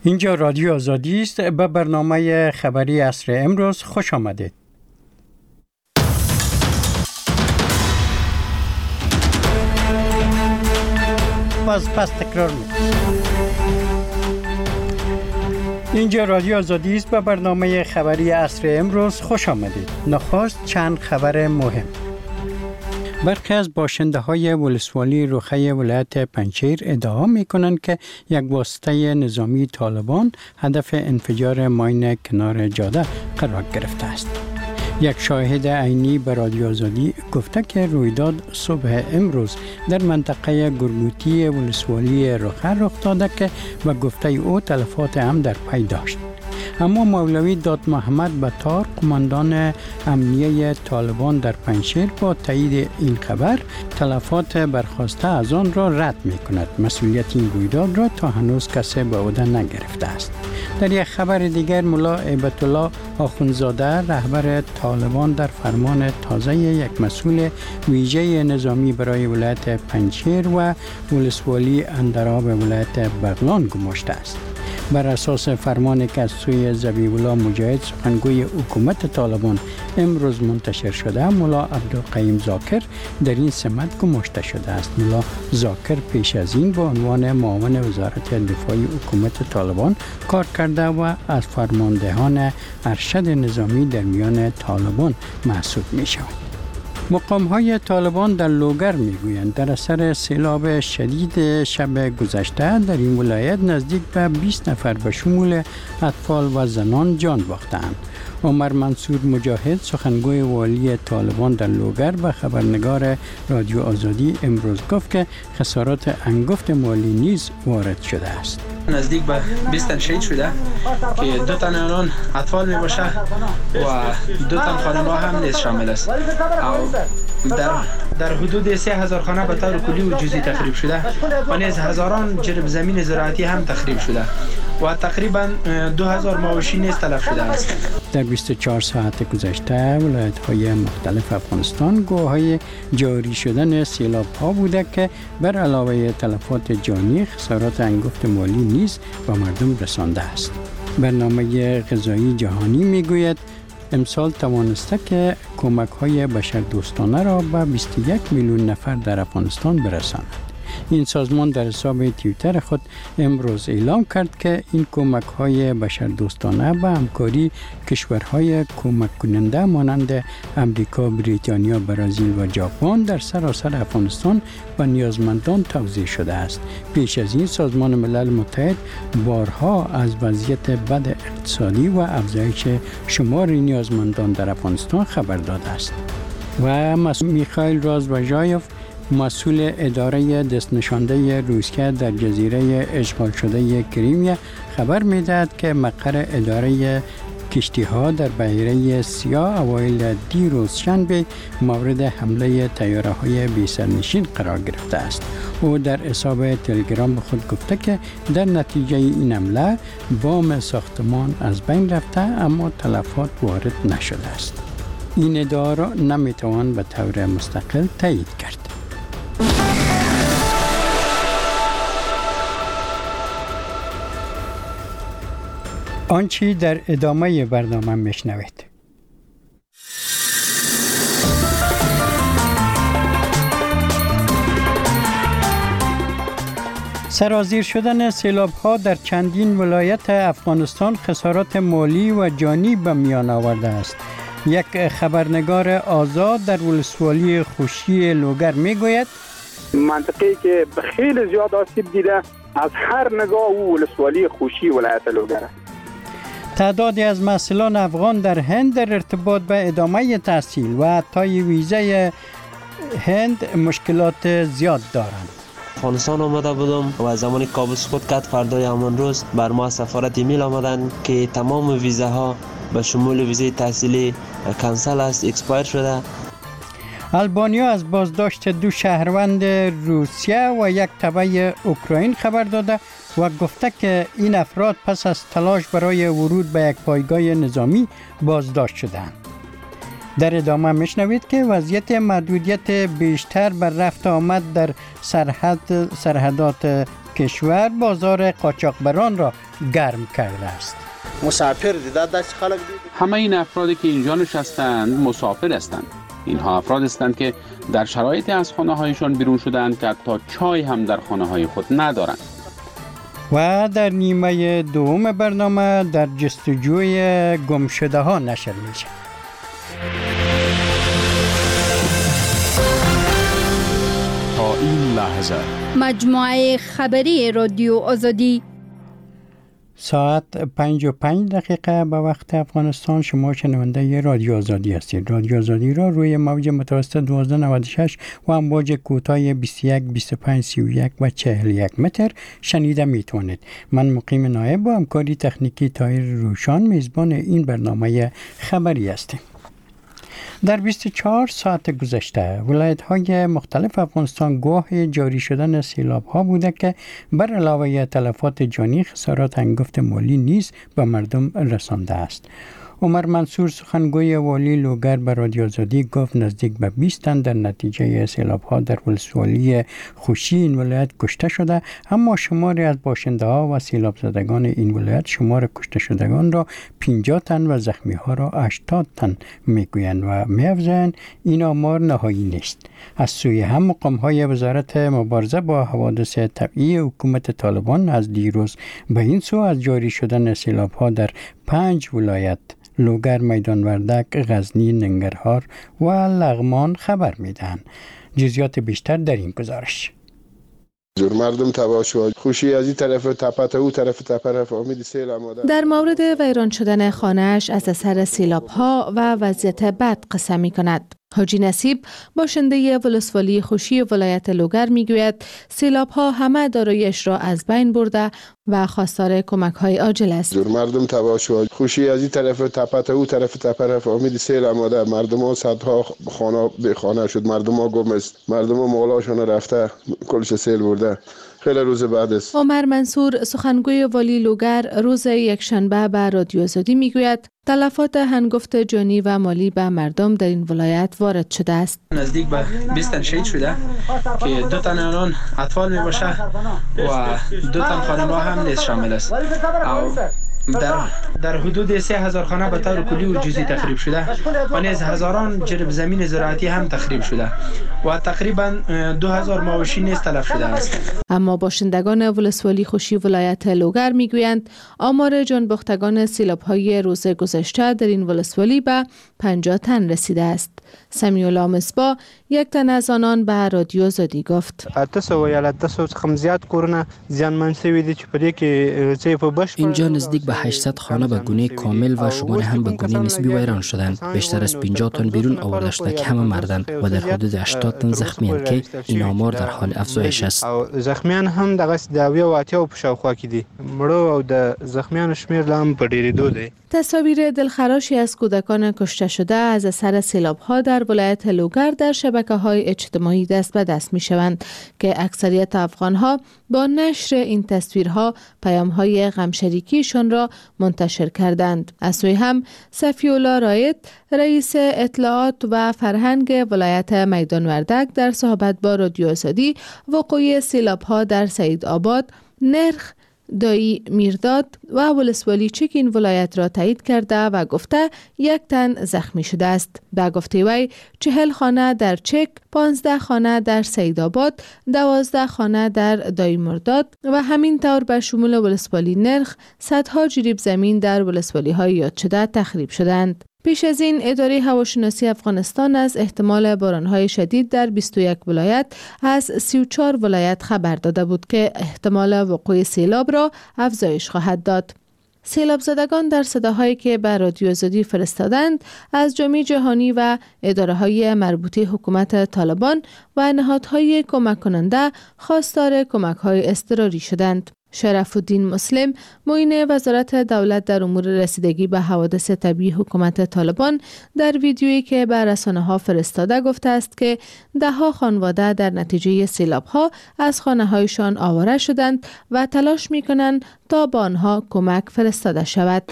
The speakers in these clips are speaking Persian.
اینجا رادیو آزادی است. به برنامه خبری عصر امروز خوش آمدید. پس تکرار می‌کنم. اینجا رادیو آزادی است. به برنامه خبری عصر امروز خوش آمدید. نخست چند خبر مهم. برخی از باشنده‌های ولسوالی رخه ولایت پنجشیر ادعا می‌کنند که یک واسطه نظامی طالبان هدف انفجار ماین کنار جاده قرار گرفته است. یک شاهد عینی به رادیو آزادی گفته که رویداد صبح امروز در منطقه گرگوتی ولسوالی رخه رخ داده که به گفته او تلفات هم در پی داشت. اما مولوی داد محمد بطار قماندان امنیه طالبان در پنجشیر با تایید این خبر تلفات برخاسته از آن را رد می کند. مسئولیت این رویداد را تا هنوز کسی به عهده نگرفته است. در یک خبر دیگر ملا هیبت الله آخوندزاده رهبر طالبان در فرمان تازه یک مسئول ویژه نظامی برای ولایت پنجشیر و ولسوالی اندراب ولایت بغلان گماشته است. بر اساس فرمانی که از سوی ذبیح الله مجاهد سخنگوی حکومت طالبان امروز منتشر شده، ملا عبدالقیوم ذاکر در این سمت گماشته شده است. ملا ذاکر پیش از این با عنوان معاون وزارت دفاع حکومت طالبان کار کرده و از فرماندهان ارشد نظامی در میان طالبان محسوب می شود. مقام‌های طالبان در لوگر می‌گویند در اثر سیلاب شدید شب گذشته در این ولایت نزدیک به 20 نفر به شمول اطفال و زنان جان باختند. عمر منصور مجاهد سخنگوی والی طالبان در لوگر به خبرنگار رادیو آزادی امروز گفت که خسارات انگفت مالی نیز وارد شده است. نزدیک به 20 تن شهید شده که 2 تن آنان اطفال می باشه و 2 تن خانم‌ها هم نیز شامل است. در حدود 3000 خانه به طور کلی و جزئی تخریب شده و نیز هزاران جرب زمین زراعتی هم تخریب شده و تقریبا 2000 مواشی نیز تلف شده است. در 24 ساعت گذشته ولایت‌های مختلف افغانستان گواهی جاری شدن سیلاب‌ها بوده که بر علاوه تلفات جانی خسارات انگفت مالی نیز به مردم رسانده است. برنامه غذایی جهانی میگوید امسال توانسته که کمک‌های بشردوستانه را به 21 میلیون نفر در افغانستان برساند. این سازمان در حساب توییتر خود امروز اعلام کرد که این کمک‌های بشردوستانه به همکاری کشورهای کمک کننده مانند امریکا، بریتانیا، برزیل و ژاپن در سراسر افغانستان به نیازمندان توزیع شده است. پیش از این سازمان ملل متحد بارها از وضعیت بد اقتصادی و افزایش شمار نیازمندان در افغانستان خبر داده است. و میخائیل رازوژایف مسئول اداره دستنشانده روسیه در جزیره اشغال شده کریمیا خبر می‌دهد که مقر اداره کشتی‌ها در بحیره سیاه اوایل دیروز شنبه مورد حمله طیاره‌های بی‌سرنشین قرار گرفته است. او در حساب تلگرام خود گفته که در نتیجه این حمله بام ساختمان از بین رفته اما تلفات وارد نشده است. این ادعا را نمی‌توان به طور مستقل تایید کرد. آنچه در ادامه برنامه میشنوید. سرازیر شدن سیلاب‌ها در چندین ولایت افغانستان خسارات مالی و جانی به میان آورده است. یک خبرنگار آزاد در ولسوالی خوشی لوگر میگوید منطقه‌ای که خیلی زیاد آسیب دیده از هر نگاه او ولسوالی خوشی ولایت لوگر است. تعدادی از محصلان افغان در هند در ارتباط به ادامه تحصیل و حتی ویزای هند مشکلات زیاد دارند. افغانستان آمده بودم و زمانی کابل سقوط کرد فردای همان روز بر ما سفارت ایمیل آمدن که تمام ویزاها به شمول ویزای تحصیلی کنسل است، اکسپایر شده. آلبانیا از بازداشت 2 شهروند روسیه و 1 تبع اوکراین خبر داده و گفته که این افراد پس از تلاش برای ورود به یک پایگاه نظامی بازداشت شدند. در ادامه میشنوید که وضعیت محدودیت بیشتر بر رفت آمد در سرحدات کشور بازار قاچاقبران را گرم کرده است. مسافر دیده دست خلق دید. همه این افرادی که اینجا نشستند مسافر هستند. اینها افراد هستند که در شرایطی از خانه هایشان بیرون شدند که حتی چای هم در خانه های خود ندارند. و در نیمه دوم برنامه در جستجوی گمشده ها نشر میشه. تا این لحظه مجموعه خبری رادیو آزادی ساعت 5:05 به وقت افغانستان. شما شنونده رادیو آزادی هستید. رادیو آزادی را روی موج متوسط 1296 و امواج کوتاه 21 25 31 و 41 متر شنیده میتوانید. من مقیم نایب با همکاری تکنیکی طاهر روشان میزبان این برنامه خبری هستیم. در 24 ساعت گذشته ولایت‌های مختلف افغانستان گواه جاری شدن سیلاب‌ها بوده که بر علاوه تلفات جانی خسارات هنگفت مالی نیز به مردم رسانده است. عمر منصور سخنگوی والی لوگر به رادیو آزادی گفت نزدیک به 20 تن در نتیجه سیلاب‌ها در ولسوالی خوشی این ولایت کشته شده، اما شماری از باشنده‌ها و سیلاب زدگان این ولایت شمار کشته شدگان را 50 تن و زخمی‌ها را 80 تن میگویند و می‌افزایند این آمار نهایی نیست. از سوی هم مقام‌های وزارت مبارزه با حوادث طبیعی حکومت طالبان از دیروز به این سو از جاری شدن سیلاب‌ها در 5 ولایت لوگر، میدان وردک، غزنی، ننگرهار و لغمان خبر میدهند. جزئیات بیشتر در این گزارش. زور مردم تباه شد. خوشی از این طرف تپه او طرف تپه فهمید سیل آماده. در مورد ویران شدن خانه‌اش از اثر سیلاب‌ها و وضعیت بد قصه می‌کند. حاجی نصیب باشنده ولسوالی خوشی ولایت لوگر میگوید سیلاب‌ها همه دارایی‌اش را از بین برده و خواستار کمک‌های عاجل است. زور مردم تباه شد. خوشی از این طرف تپه او طرف تپه فهمید سیل آماده. مردم ها صدها خانه به خانه شد. مردم ها گم است. مردم ها مالاشون رفته. کلش سیل برده. خیلی روز بعد است. عمر منصور سخنگوی والی لوگر روز یکشنبه به رادیو آزادی میگوید تلفات هنگفت جانی و مالی به مردم در این ولایت وارد شده است. نزدیک به 20 تن شهید شده که 2 تن آنان اطفال می باشه و 2 تن خانم‌ها هم نیز شامل است. در حدود 3000 خانه به طور کلی و جزئی تخریب شده و نیز هزاران جرب زمین زراعتی هم تخریب شده و تقریبا 2000 مواشی نیز تلف شده است. اما باشندگان ولسوالی خوشی ولایت لوگر میگویند آمار جانباختگان سیلاب‌های روز گذشته در این ولسوالی به 50 تن رسیده است. سمیع الله مصباح یک تن از آنان به رادیو آزادی گفت 800 څخه زیات کورونه زیانمن شوي دي چې په دې کې چې په بشپړ اینجا نزدیک به 800 خانه به گونه کامل و شمار هم به گونه نسبی ویران شدند. بیشتر از 50 تن بیرون آورده شده که همه مردند و در حدود 80 تن زخمیان که این آمار در حال افزایش است. زخمیان هم دغه د 80 په شاوخوا کې دي. مړو او د زخمیانو شمیر هم په ډیریدو دی. تصاویر دلخراشی از کودکان کشته شده از اثر سیلاب‌ها در ولایت لوگر در شبکه‌های اجتماعی دست به دست می‌شوند که اکثریت افغان‌ها با نشر این تصویرها پیام‌های غمشریکیشان را منتشر کردند. از سوی هم صفی الله رایت رئیس اطلاعات و فرهنگ ولایت میدان وردک در صحبت با رادیو آزادی وقوع سیلاب‌ها در سعید آباد، نرخ، دایی میرداد و ولسوالی چک این ولایت را تایید کرده و گفته 1 تن زخمی شده است. به گفته وی 40 خانه در چک، 15 خانه در سیدآباد، 12 خانه در دایی مرداد و همین طور به شمول ولسوالی نرخ صدها جریب زمین در ولسوالی های یاد شده تخریب شدند. پیش از این اداره هواشناسی افغانستان از احتمال بارانهای شدید در 21 ولایت از 34 ولایت خبر داده بود که احتمال وقوع سیلاب را افزایش خواهد داد. سیلاب زدگان در صداهایی که به رادیو آزادی فرستادند از جامعه جهانی و اداره‌های مربوطه حکومت طالبان و نهادهای کمک کننده خواستار کمک‌های اضطراری شدند. شرف الدین مسلم معین وزارت دولت در امور رسیدگی به حوادث طبیعی حکومت طالبان در ویدیویی که به رسانه‌ها فرستاده گفته است که 10 خانواده در نتیجه سیلاب‌ها از خانه‌هایشان آواره شدند و تلاش می‌کنند تا به آنها کمک فرستاده شود.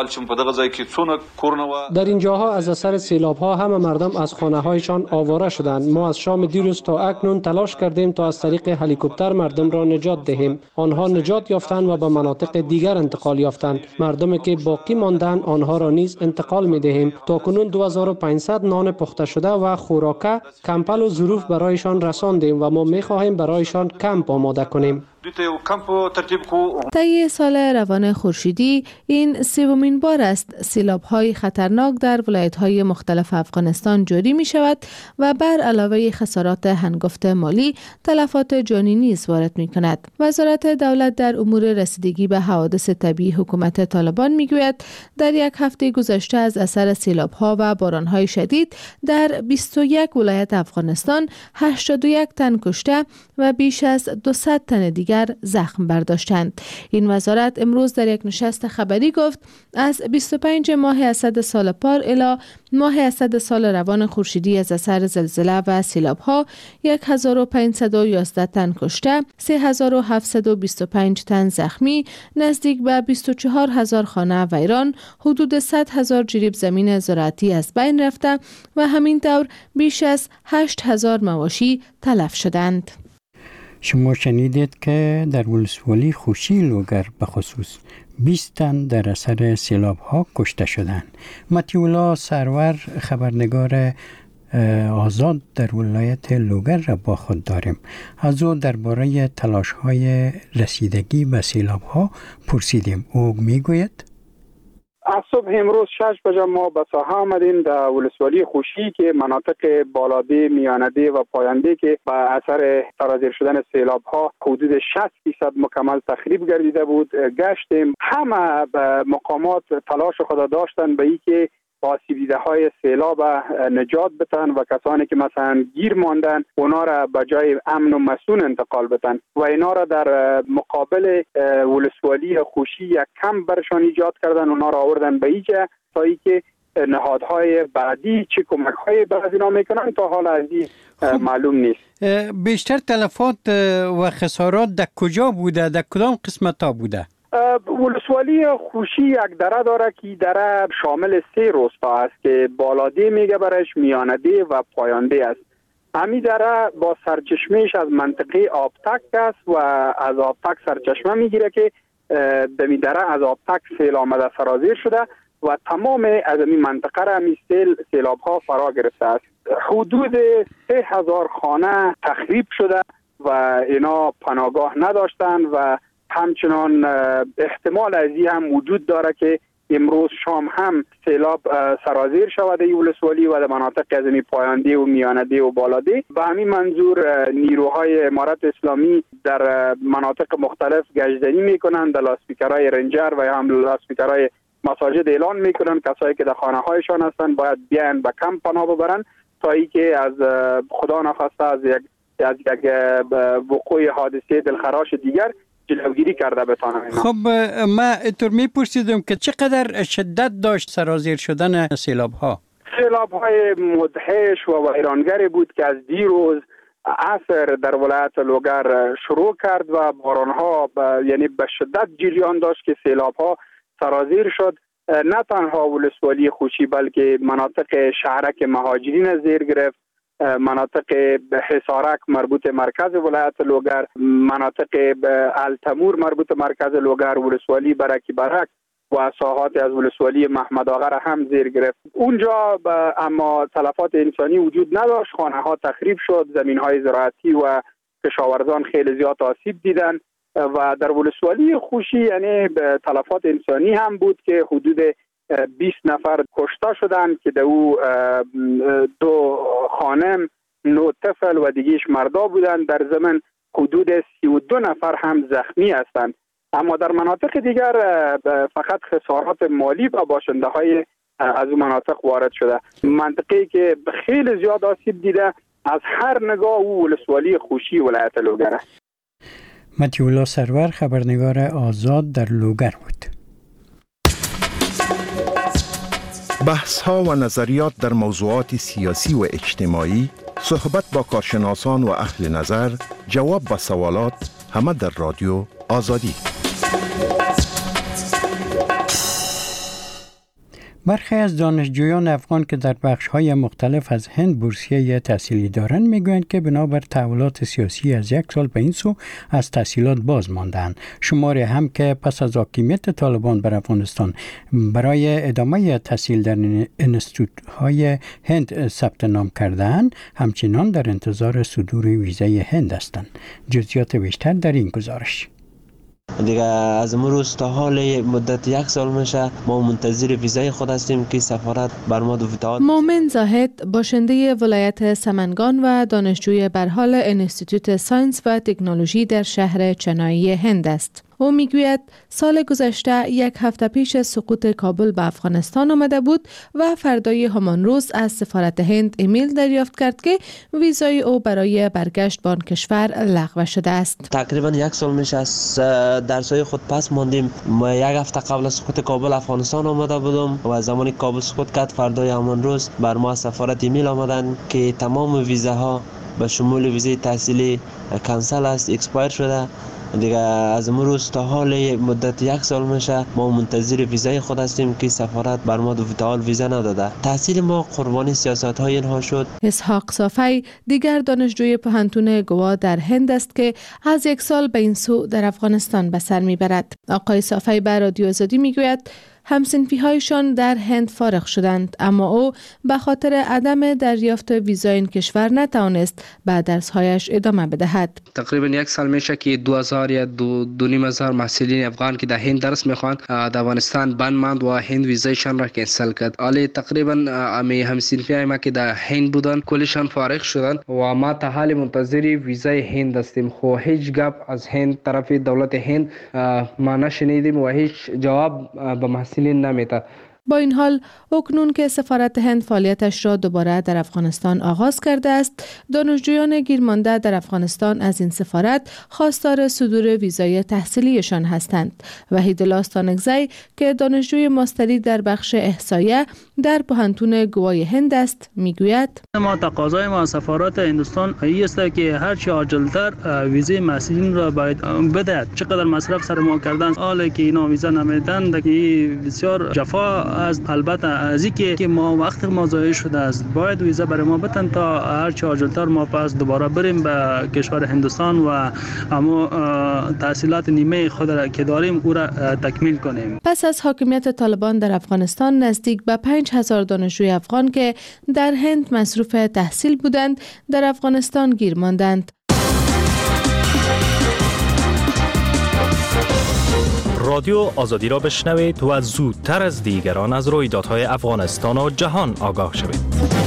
در این جاها از اثر سیلاب‌ها همه مردم از خانه‌هایشان آواره شدند. ما از شام دیروز تا اکنون تلاش کردیم تا از طریق هلیکوپتر مردم را نجات دهیم. آنها نجات نجات یافتند و به مناطق دیگر انتقال یافتند. مردمی که باقی ماندند آنها را نیز انتقال می دهیم. تاکنون 2500 نان پخته شده و خوراکه، کمپل و ظروف برایشان رساندیم و ما می خواهیم برایشان کمپ آماده کنیم. طی سال روان خورشیدی این سومین بار است سیلاب‌های خطرناک در ولایت‌های مختلف افغانستان جاری می‌شود و بر علاوه خسارات هنگفت مالی تلفات جانی نیز وارد می‌کند. وزارت دولت در امور رسیدگی به حوادث طبیعی حکومت طالبان می‌گوید در یک هفته گذشته از اثر سیلاب‌ها و باران‌های شدید در 21 ولایت افغانستان 81 تن کشته و بیش از 200 تن دیگر زخم برداشتند. این وزارت امروز در یک نشست خبری گفت از 25 ماه اسد سال پار الی ماه اسد سال روان خورشیدی از اثر زلزله و سیلاب‌ها 1511 تن کشته، 3725 تن زخمی، نزدیک به 24000 خانه ویران، حدود 100,000 جریب زمین زراعتی از بین رفته و همین طور بیش از 8000 مواشی تلف شدند. شما شنیدید که در ولسوالی خوشی لوگر به خصوص 20 تن در اثر سیلاب ها کشته شدند. مطیع سرور خبرنگار آزاد در ولایت لوگر را با خود داریم. از او درباره تلاش های رسیدگی به سیلاب ها پرسیدیم. او میگوید از صبح امروز 6 بجه ما به ساحه آمدیم در ولسوالی خوشی که مناطق بالاده، میانده و پاینده که به اثر سرازیر شدن سیلاب ها حدود 60% مکمل تخریب گردیده بود گشتیم. همه مقامات تلاش خود داشتن به این که آسیب دیده های سیلاب نجات بدن و کسانی که مثلا گیر ماندن اونا را به جای امن و مسون انتقال بدن و اینا را در مقابل ولسوالی خوشی یک کمپ برشان ایجاد کردن. اونا را آوردن به اینجا تا اینکه نهادهای بعدی چه کمک های به اینا میکنن تا حال از این معلوم نیست. بیشتر تلفات و خسارات در کجا بوده؟ در کدام قسمت ها بوده؟ ولسوالی خوشی یک دره داره که دره شامل 3 روستا است که بالاده میگه برش، میانده و پاینده است. همین دره با سرچشمهش از منطقه آبتک است و از آبتک سرچشمه میگیره که دمی دره از آبتک سیل آمده سرازیر شده و تمام از این منطقه را می سیلاب ها فرا گرفته است. حدود 3000 خانه تخریب شده و اینا پناهگاه نداشتن و همچنان احتمال از این هم وجود داره که امروز شام هم سیلاب سرازیر شود در ولسوالی و در مناطق از پاینده و میانده و بالاده. به همین منظور نیروهای امارت اسلامی در مناطق مختلف گشتنی میکنن، در لاسپیکرهای رنجر و هم لاسپیکرهای مساجد اعلان میکنن کسایی که در خانه هایشان هستن باید بیان به کمپ پناه ببرن تا اینکه از خدا نخواسته از یک وقوع حادثه دلخراش دیگر جلوگیری کرده بتانم. خب ما اینطور میپرسیدم که چقدر شدت داشت سرازیر شدن سیلاب ها؟ سیلاب های مدهش و ویرانگر بود که از دیروز عصر در ولایت لوگر شروع کرد و باران ها یعنی به شدت جریان داشت که سیلاب ها سرازیر شد. نه تنها ولسوالی خوشی بلکه مناطق شهرک مهاجرین زیر گرفت، مناطق حصارک مربوط مرکز ولایت لوگر، مناطق التمور مربوط مرکز لوگر، ولسوالی برکی برک و ساحات از ولسوالی محمد آقا را هم زیر گرفت. اونجا اما تلفات انسانی وجود نداشت، خانه ها تخریب شد، زمین های زراعتی و کشاورزان خیلی زیاد آسیب دیدن و در ولسوالی خوشی یعنی تلفات انسانی هم بود که حدود 20 نفر کشته شدند که او 2 خانم 9 طفل و دیگهش مردا بودند. در ضمن حدود 32 نفر هم زخمی هستند. اما در مناطق دیگر فقط خسارات مالی و باشنده های از اون مناطق وارد شده. منطقه‌ای که خیلی زیاد آسیب دیده از هر نگاه او ولسوالی خوشی ولایت لوگر است. مطیع سرور خبرنگار آزاد در لوگر بود. بحث ها و نظریات در موضوعات سیاسی و اجتماعی، صحبت با کارشناسان و اهل نظر، جواب به سوالات، همه در رادیو آزادی. برخی از دانشجویان افغان که در بخش‌های مختلف از هند بورسیه تحصیلی دارند میگویند که بنابر تحولات سیاسی از یک سال به این سو از تحصیلات باز ماندند. شماری هم که پس از حاکمیت طالبان بر افغانستان برای ادامه تحصیل در انستیتوت‌های هند ثبت نام کردند، همچنان در انتظار صدور ویزای هند هستند. جزئیات بیشتر در این گزارش. دیگه از امروز تا حال مدت 1 سال میشه ما منتظر ویزای خود هستیم که سفارت بر ما دو. مومن زاهد باشنده ولایت سمنگان و دانشجوی برحال انستیتوت ساینس و تکنولوژی در شهر چنایی هند است. او میگوید سال گذشته 1 هفته پیش سقوط کابل به افغانستان آمده بود و فردای همان روز از سفارت هند ایمیل دریافت کرد که ویزای او برای برگشت به آن کشور لغو شده است. تقریبا 1 سال میشه از درسای خود پس ماندیم. ما 1 هفته قبل از سقوط کابل افغانستان آمده بودم و زمانی کابل سقوط کرد فردای همان روز بر ما سفارت ایمیل آمدن که تمام ویزاها به شمول ویزای تحصیلی کانسل است، اکسپایر شده. دیگه از امروز تا حال مدت 1 سال میشه ما منتظر ویزای خود هستیم که سفارت بر ما دو ویزا نداده. تحصیل ما قربانی سیاست های اینها شد. اسحاق صافی دیگر دانشجوی پوهنتون گوا در هند است که از 1 سال به این سو در افغانستان به سر میبرد. آقای صافی به رادیو آزادی میگوید همسنفی هایشان در هند فارغ شدند، اما او به خاطر عدم دریافت ویزای این کشور نتوانست به درسهایش ادامه بدهد. تقریبا 1 سال میشه که 2000 یا 2500 محصلین افغان که در هند درس میخوان در افغانستان بند ماند و هند ویزایشان را کنسل کرد. حالا تقریبا همسنفی ما که در هند بودن کلشان فارغ شدند و ما تا حال منتظر ویزای هند هستیم. خو هیچ گپ از هند طرف دولت هند ما نشنیدیم و هیچ جواب به محصلین نمیده. با این حال اکنون که سفارت هند فعالیتش را دوباره در افغانستان آغاز کرده است، دانشجویان گیرمانده در افغانستان از این سفارت خواستار صدور ویزای تحصیلیشان هستند. وحیدالله استانکزی که دانشجوی ماستری در بخش احصایه در پوهنتون گوای هند است میگوید ما تقاضای ما سفارت هندوستان این است که هر چه عاجلتر ویزای محصلین را باید بدهد. چقدر مصرف سر ما کردن، حالا که اینا ویزا نمیدن که بسیار جفا از البته از اینکه که ما وقت ما ضایع شده است، باید ویزا برای ما بدن تا هر چه عاجلتر ما پس دوباره بریم به کشور هندوستان و اما تحصیلات نیمه خود را که داریم او را تکمیل کنیم. پس از حاکمیت طالبان در افغانستان نزدیک به 5000 دانشجوی افغان که در هند مصروف تحصیل بودند در افغانستان گیر ماندند. رادیو آزادی را بشنوید و زودتر از دیگران از رویدادهای افغانستان و جهان آگاه شوید.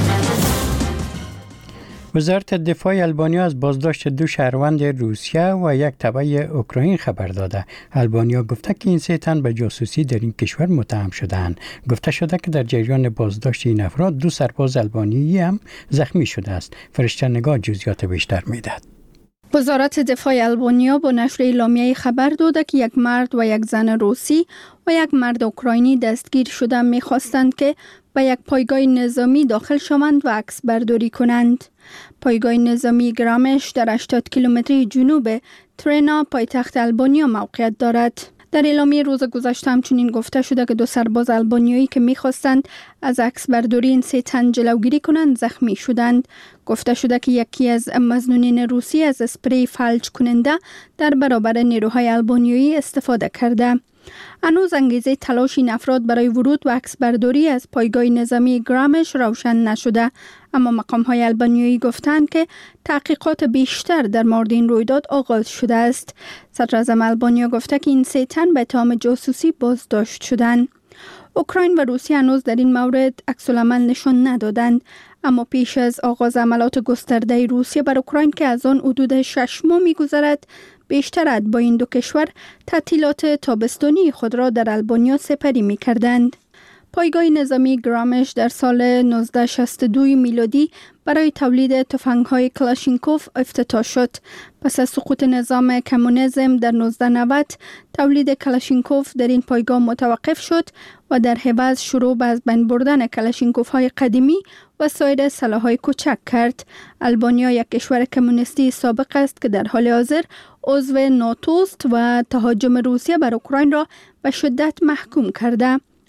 وزارت دفاع آلبانیا از بازداشت 2 شهروند روسیه و 1 تبع اوکراین خبر داده. آلبانیا گفته که این 3 تن به جاسوسی در این کشور متهم شدند. گفته شده که در جریان بازداشت این افراد 2 سرباز آلبانی هم زخمی شده است. فرشته نگاه جزئیات بیشتر می‌دهد. وزارت دفاع آلبانیا با نشر اعلامیه خبر داده که 1 مرد و 1 زن روسی و 1 مرد اوکراینی دستگیر شده می‌خواستند که به 1 پایگاه نظامی داخل شوند و عکس برداری کنند. پایگاه نظامی گرامش در 80 کیلومتری جنوب ترینا پایتخت آلبانیا موقعیت دارد. در اعلامیه روز گذشته همچنین گفته شده که 2 سرباز آلبانیایی که می‌خواستند از عکس برداری این 3 تن جلوگیری کنند زخمی شدند. گفته شده که یکی از مظنونین روسی از اسپری فلج کننده در برابر نیروهای آلبانیایی استفاده کرده. هنوز انگیزه تلاش این افراد برای ورود و عکس برداری از پایگاه نظامی گرامش روشن نشده، اما مقام‌های آلبانیایی گفتند که تحقیقات بیشتر در مورد این رویداد آغاز شده است. صدراعظم آلبانیا گفته که این 3 تن به اتهام جاسوسی بازداشت شدند. اوکراین و روسیه هنوز در این مورد عکس‌العمل نشان ندادند، اما پیش از آغاز عملات گسترده روسیه بر اوکراین که از آن حدود 6 ماه می‌گذرد، بیشتر اتباع این 2 کشور تعطیلات تابستانی خود را در آلبانیا سپری می‌کردند. پایگاه نظامی گرامش در سال 1962 میلادی برای تولید تفنگ‌های کلاشینکوف افتتاح شد. پس از سقوط نظام کمونیسم در 1990 تولید کلاشینکوف در این پایگاه متوقف شد و در عوض شروع به از بین بردن کلاشینکوف‌های قدیمی و سایر سلاح‌های کوچک کرد. آلبانیا یک کشور کمونیستی سابق است که در حال حاضر عضو ناتو است و تهاجم روسیه بر اوکراین را به شدت محکوم کرده.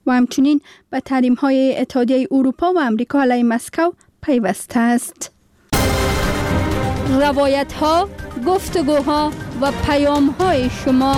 و همچنین به تحریم‌های اتحادیه اروپا و آمریکا علیه مسکو پیوسته است. روایت‌ها، گفتگوها و پیام‌های شما.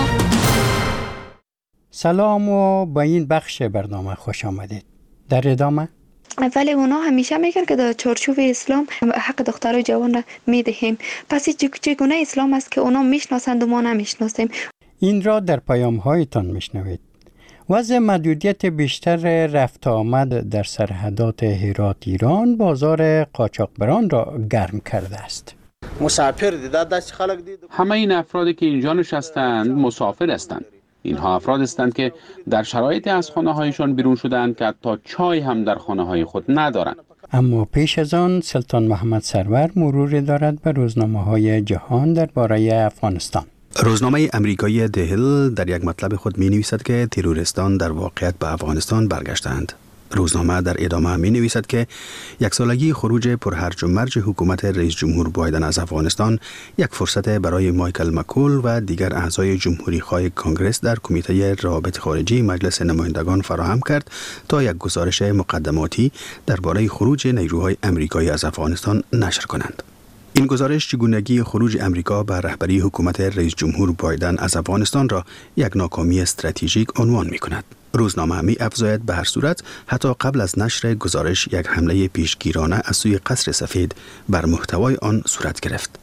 سلام و با این بخش برنامه خوش آمدید. در ادامه ولی اونا همیشه میگن که در چارچوب اسلام حق دخترای جوان را میدهیم. پس چگونه اسلام است که اونا میشناسند و ما نمیشناسیم؟ این را در پیام‌هایتان میشنوید. وضع محدودیت بیشتر رفت آمد در سرحدات هرات ایران بازار قاچاقبران را گرم کرده است. مسافر دیده دست خلق دید. همه این افرادی که اینجا نشستند مسافر هستند. اینها افراد هستند که در شرایطی از خانه هایشان بیرون شدند که حتی چای هم در خانه های خود ندارند. اما پیش از آن سلطان محمد سرور مروری دارد به روزنامه‌های جهان درباره افغانستان. روزنامه امریکایی د هیل در یک مطلب خود می نویسد که تروریستان در واقعیت به افغانستان برگشتند. روزنامه در ادامه می نویسد که یک سالگی خروج پرهرج و مرج حکومت رئیس جمهور بایدن از افغانستان یک فرصت برای مایکل مکول و دیگر اعضای جمهوری خواه کانگرس در کمیته روابط خارجی مجلس نمایندگان فراهم کرد تا یک گزارش مقدماتی درباره خروج نیروهای امریکایی از افغانستان نشر کنند. این گزارش چگونگی خروج امریکا به رهبری حکومت رئیس جمهور بایدن از افغانستان را یک ناکامی استراتژیک عنوان می کند. روزنامه می افزاید به هر صورت حتی قبل از نشر گزارش یک حمله پیشگیرانه از سوی قصر سفید بر محتوای آن صورت گرفت.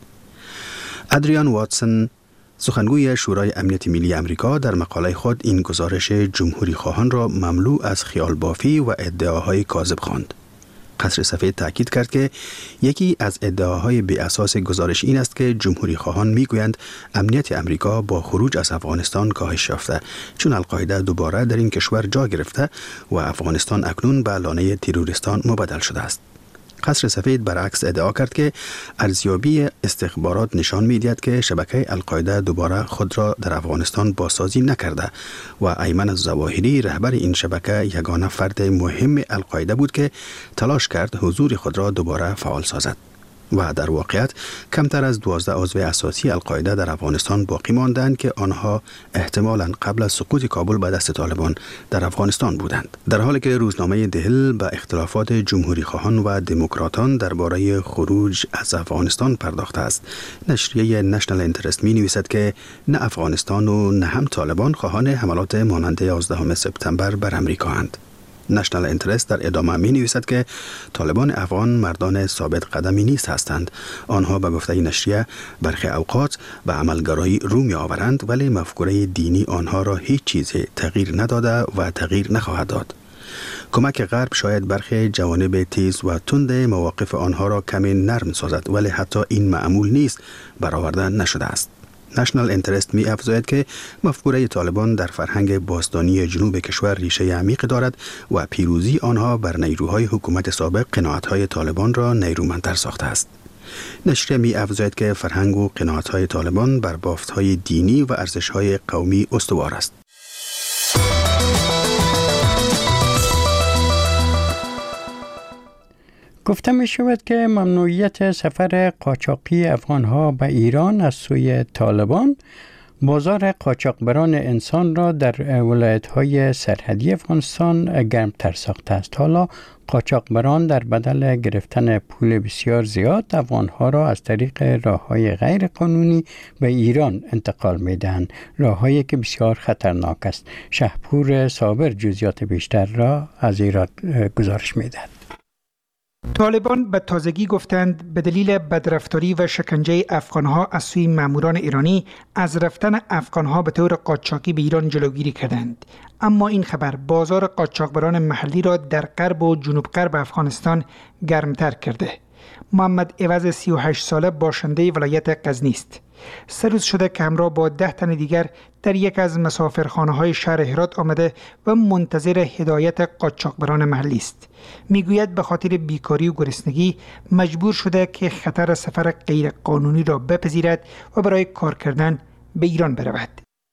ادریان واتسون سخنگوی شورای امنیت ملی امریکا در مقاله خود این گزارش جمهوری خواهان را مملو از خیال بافی و ادعاهای کاذب خواند. قصر سفید تاکید کرد که یکی از ادعاهای بی اساس گزارش این است که جمهوری خواهان میگویند امنیت امریکا با خروج از افغانستان کاهش یافته چون القاعده دوباره در این کشور جا گرفته و افغانستان اکنون به لانه تروریستان مبدل شده است. قصر سفید برعکس ادعا کرد که ارزیابی استخبارات نشان می‌دهد که شبکه القاعده دوباره خود را در افغانستان بازسازی نکرده و ایمن الظواهری رهبر این شبکه یگانه فرد مهم القاعده بود که تلاش کرد حضور خود را دوباره فعال سازد. و در واقعیت کمتر از 12 عضو اساسی القاعده در افغانستان باقی ماندند که آنها احتمالاً قبل از سقوط کابل به دست طالبان در افغانستان بودند. در حالی که روزنامه دهل به اختلافات جمهوری خواهان و دموکراتان درباره خروج از افغانستان پرداخته است، نشریه نشنال اینترست می نویسد که نه افغانستان و نه هم طالبان خواهان حملات مانند 11 سپتامبر بر امریکا اند. نشنال اینترست در ادامه می نویسد که طالبان افغان مردان ثابت قدمی نیست هستند. آنها به گفته نشریه برخی اوقات به عملگرایی رو می آورند ولی مفکوره دینی آنها را هیچ چیزی تغییر نداده و تغییر نخواهد داد. کمک غرب شاید برخی جوانب تیز و تند مواقف آنها را کمی نرم سازد ولی حتی این معمول نیست برآورده نشده است. نشنال اینترست می افزاید که مفکوره طالبان در فرهنگ باستانی جنوب کشور ریشه عمیق دارد و پیروزی آنها بر نیروهای حکومت سابق قناعت‌های طالبان را نیرومندتر ساخته است. نشریه می افزاید که فرهنگ و قناعت‌های طالبان بر بافت‌های دینی و ارزش‌های قومی استوار است. گفته می شود که ممنوعیت سفر قاچاقی افغانها به ایران از سوی طالبان بازار قاچاقبران انسان را در ولایت‌های سرحدی افغانستان گرمتر ساخته است. حالا قاچاقبران در بدل گرفتن پول بسیار زیاد افغانها را از طریق راه‌های غیر قانونی به ایران انتقال می‌دهند، راه‌هایی که بسیار خطرناک است. شهپور صابر جزئیات بیشتر را از ایران گزارش می‌دهد. طالبان به تازگی گفتند به دلیل بدرفتاری و شکنجه افغانها از سوی ماموران ایرانی از رفتن افغانها به طور قاچاقی به ایران جلوگیری کردند. اما این خبر بازار قاچاقبران محلی را در غرب و جنوب غرب افغانستان گرمتر کرده. محمد عوض 38 ساله باشنده ولایت غزنی است. 3 روز شده که همراه با 10 تن دیگر در یک از مسافرخانه‌های شهر هرات آمده و منتظر هدایت قاچاقبران محلی است. میگوید به خاطر بیکاری و گرسنگی مجبور شده که خطر سفر غیر قانونی را بپذیرد و برای کار کردن به ایران برود.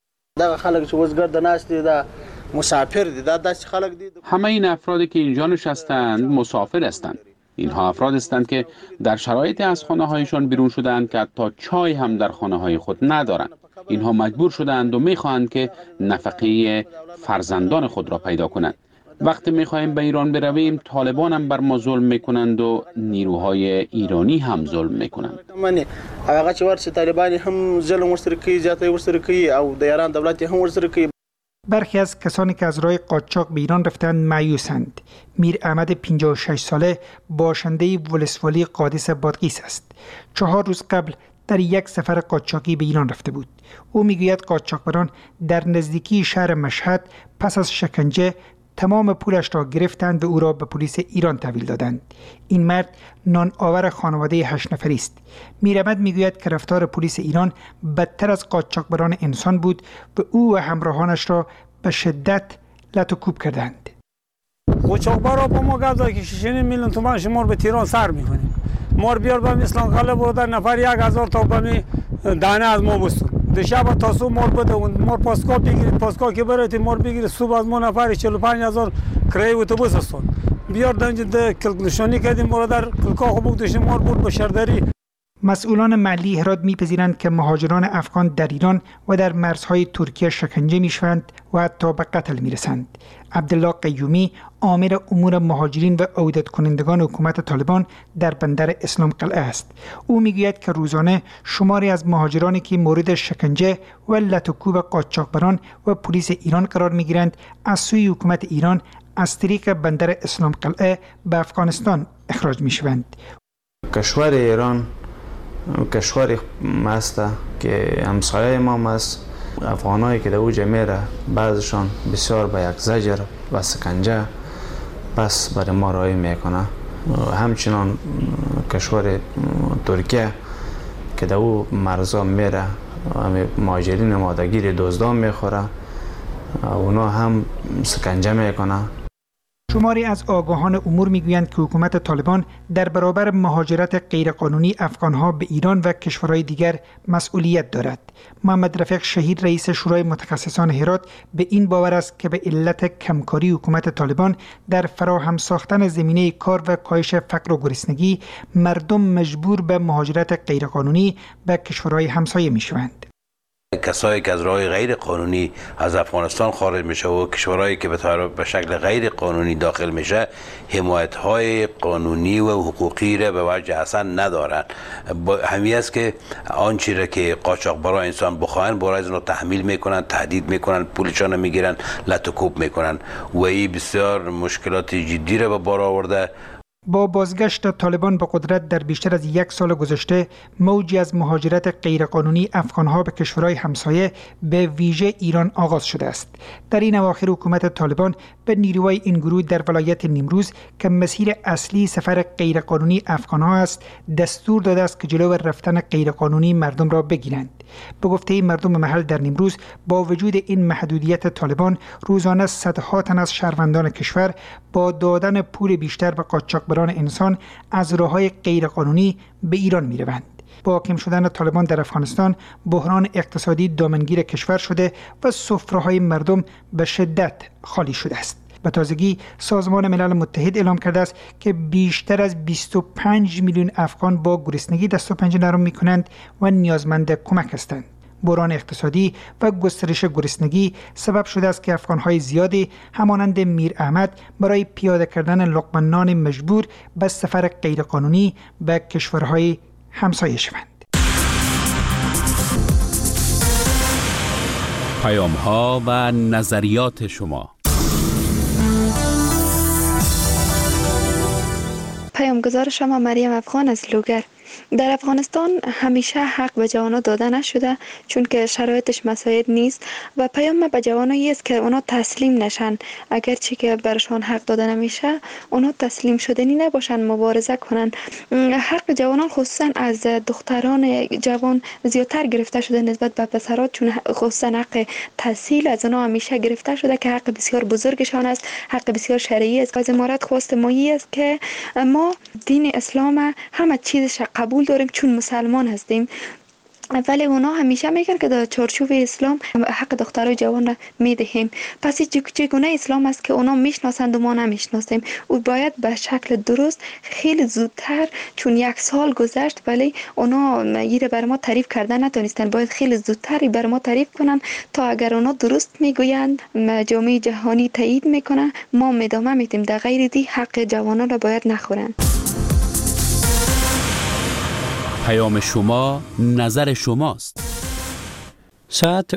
همه این افرادی که اینجا نشستند مسافر هستند. اینها افراد هستند که در شرایطی از خانه هایشان بیرون شدند که حتی چای هم در خانه های خود ندارند. اینها مجبور شدند و میخواهند که نفقه فرزندان خود را پیدا کنند. وقتی میخواهیم به ایران برویم طالبان هم بر ما ظلم میکنند و نیروهای ایرانی هم ظلم میکنند. هغه چې ورته طالبان هم ظلم ورسره کوي، زیاتی ورسره کوي او د ایران دولت هم ورسره کوي. برخی از کسانی که از راه قاچاق به ایران رفتند مایوسند. میر احمد 56 ساله باشنده ولسوالی قادس بادغیس است. 4 روز قبل در یک سفر قاچاقی به ایران رفته بود. او میگوید قاچاقبران در نزدیکی شهر مشهد پس از شکنجه تمام پولش را گرفتند و او را به پلیس ایران تحویل دادند. این مرد نان آور خانواده 8 نفری است. میر احمد میگوید که رفتار پلیس ایران بدتر از قاچاقبران انسان بود و او و همراهانش را به شدت لط و کوب کردند. قاچاقبرا با ما گفت که 6 میلیون تومان شما به تهران سر میکنیم. ما رو بیار به اسلام قلعه بردن نفر 1000 تا به دانه از ما بستون. شب تا صبح مار بده اون مار پاسکا بگیرید، پاسکا که برید مار بگیرید، صبح از ما نفر 45000 کرایه اتوبوس استون بیار دنج کلک نشانی کردیم ما در کلکا خوب داشتیم مار برد به شهرداری. مسئولان محلی هرات میپذیرند که مهاجران افغان در ایران و در مرزهای ترکیه شکنجه میشوند و حتی به قتل میرسند. عبدالله قیومی آمر امور مهاجرین و عودت کنندگان حکومت طالبان در بندر اسلام قلعه است. او میگوید که روزانه شماری از مهاجرانی که مورد شکنجه و لط و کوب قاچاقبران و پلیس ایران قرار میگیرند از سوی حکومت ایران از طریق بندر اسلام قلعه به افغانستان اخراج میشوند. کشور ایران کشور است که همسایه ما است. افغانایی که در اوج میره بعضشان بسیار به یک زجر و سکنجه پس برای ما رای میکنه. همچنان کشور ترکیه که در او مرزا میره مهاجرین مادگیر دزدان میخوره، اونا هم سکنجه میکنه. شماری از آگاهان امور میگویند که حکومت طالبان در برابر مهاجرت غیرقانونی افغانها به ایران و کشورهای دیگر مسئولیت دارد. محمد رفیق شهید رئیس شورای متخصصان هرات به این باور است که به علت کمکاری حکومت طالبان در فراهم ساختن زمینه کار و کاهش فقر و گرسنگی مردم مجبور به مهاجرت غیرقانونی به کشورهای همسایه میشوند. کسایی که از راه غیر قانونی از افغانستان خارج میشه و کشورهایی که به شکل غیر قانونی داخل میشه حمایت‌های قانونی و حقوقی را به وجه اصلا ندارن. همین است که آنچه را که قاچاقبران انسان بخواهند برای از اونها تحمیل میکنن، تهدید میکنن، پولشان میگیرن، لط و کوب میکنن و این بسیار مشکلات جدی را به بار آورده. با بازگشت طالبان به قدرت در بیشتر از 1 سال گذشته موجی از مهاجرت غیرقانونی افغانها به کشورهای همسایه به ویژه ایران آغاز شده است. در این اواخر حکومت طالبان به نیروهای این گروه در ولایت نیمروز که مسیر اصلی سفر غیرقانونی افغانها است دستور داده است که جلو رفتن غیرقانونی مردم را بگیرند. به گفته مردم محل در نیمروز با وجود این محدودیت طالبان روزانه صدها تن از شهروندان کشور با دادن پول بیشتر به قاچاقبران انسان از راه‌های غیرقانونی به ایران می‌روند. با حاکم شدن طالبان در افغانستان بحران اقتصادی دامنگیر کشور شده و سفره‌های مردم به شدت خالی شده است. به تازگی سازمان ملل متحد اعلام کرده است که بیشتر از 25 میلیون افغان با گرسنگی دست و پنجه نرم می‌کنند و نیازمند کمک هستند. بحران اقتصادی و گسترش گرسنگی سبب شده است که افغان‌های زیادی همانند میر احمد برای پیاده کردن لقمه نان مجبور به سفر غیرقانونی به کشورهای همسایه شوند. پیام‌ها و نظریات شما. پیامگزار شما مریم افغان از لوگر. در افغانستان همیشه حق به جوانان داده نشده چون که شرایطش مساعد نیست و پیام به جوانایی است که اونا تسلیم نشن، اگرچه که برشان حق داده نمیشه اونا تسلیم شدنی نباشن، مبارزه کنن. حق جوانان خصوصا از دختران جوان زیادتر گرفته شده نسبت به پسرات، چون خصوصا حق تحصیل از اونا همیشه گرفته شده که حق بسیار بزرگشان است، حق بسیار شرعی است. از امارت خواست مایی است که ما دین اسلام همه چیزش قبول داریم چون مسلمان هستیم. ولی اونا همیشه میگن که در چارچوب اسلام حق دخترای جوان را میدهیم. پس چگونه اسلام است که اونا میشناسند و ما نمیشناسیم؟ او باید به شکل درست خیلی زودتر، چون 1 سال گذشت ولی اونا ایره بر ما تعریف کردن نتونستن، باید خیلی زودتر بر ما تعریف کنن تا اگر اونا درست میگویند جامعه جهانی تایید میکنه ما ادامه میدیم. در غیر دی حق جوانان را باید نخورن. پیام شما نظر شماست. ساعت